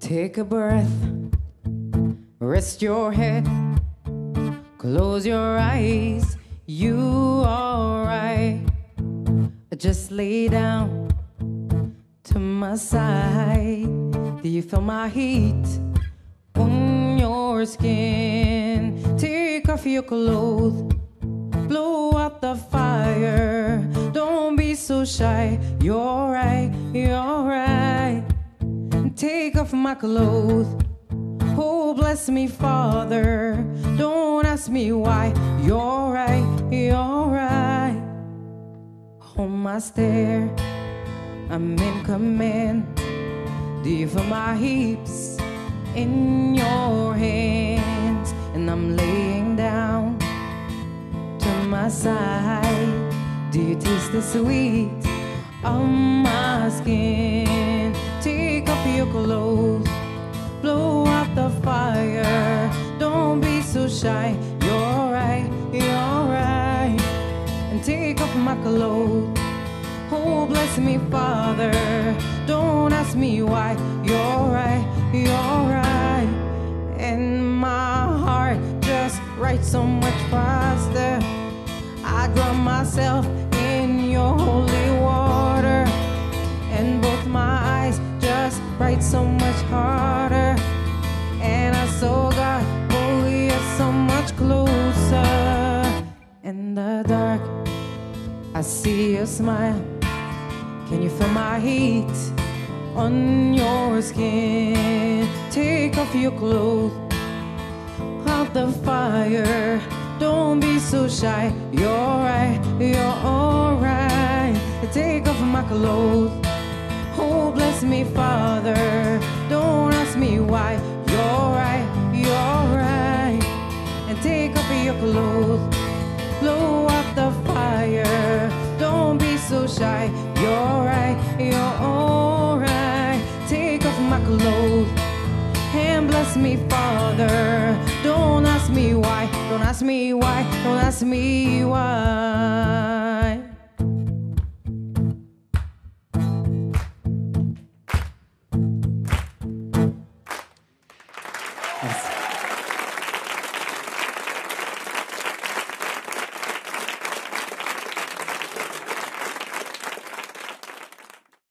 Take a breath, rest your head, close your eyes, you alright. Just lay down to my side. Do you feel my heat on your skin? Take off your clothes, blow out the fire. Don't be so shy, you're right, you're right. Take off my clothes, oh bless me Father. Don't ask me why, you're right, you're right. Hold my stare, I'm in command. Do you feel my hips in your hands? And I'm laying down to my side. Do you taste the sweet on my skin? Take off your clothes, blow out the fire. Don't be so shy, you're right, you're right. And take off my clothes, oh bless me Father. Don't ask me why, you're right, you're right. And my heart just writes so much faster. I drown myself in your holy water, and both my eyes just write so much harder. And I saw God, oh you're so much closer. In the dark, I see your smile. Can you feel my heat on your skin? Take off your clothes, out the fire. Don't be so shy, you're right, you're alright. Take off my clothes, oh bless me Father. Don't ask me why, you're right, you're right. And take off your clothes, blow out the fire. Don't be so shy, you're right, you're alright. Take off my clothes and bless me Father. Don't ask me why, don't ask me why, don't ask me why.